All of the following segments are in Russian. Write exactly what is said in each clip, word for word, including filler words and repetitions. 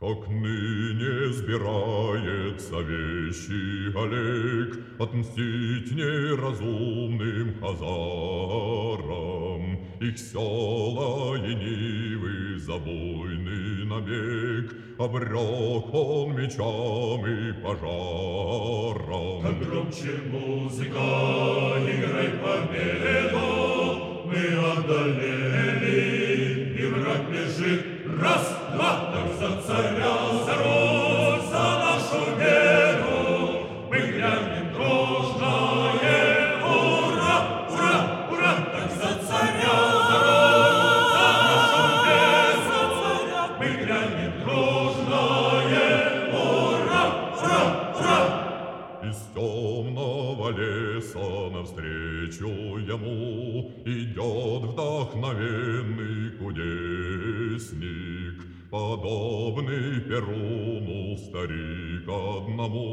Как ныне сбирается вещи Олег отмстить неразумным хазарам. Их села и нивы забойный набег обрек он мечам и пожарам. Как громче музыка, играй победу, мы одолели, и враг бежит. Раз, два, так за царя, за Русь, за нашу веру, мы грянем дружное ура, ура, ура, так за царя, за Русь, за нашу веру, мы грянем дружное ура, ура, ура. Из темного леса навстречу ему идет вдохновенный кудесник, подобный Перуну старик одному,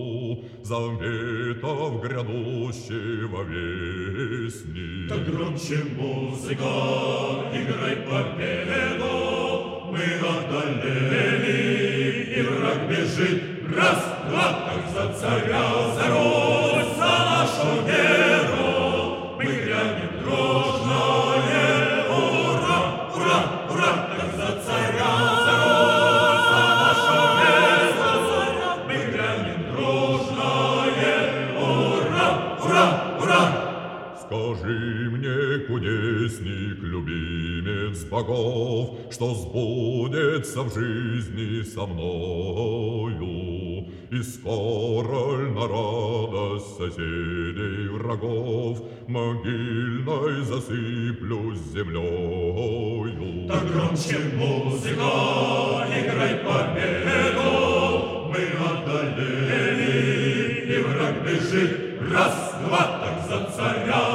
заветов грядущего вестник. Так громче музыка, играй победу, мы одолели, и враг бежит. Раз, два, так за царя, за Русь, за нашу веру, мы грянем дружное ура, ура, ура, так за царя, за Русь, за нашу веру, мы грянем дружное ура, ура, ура. Скажи мне, кудесник, любимец богов, что сбудется в жизни со мною, и скоро ль на радость соседей врагов могильной засыплюсь землею. Так громче музыка, играй победу, мы одолели, и враг бежит. Раз, два, так за царя,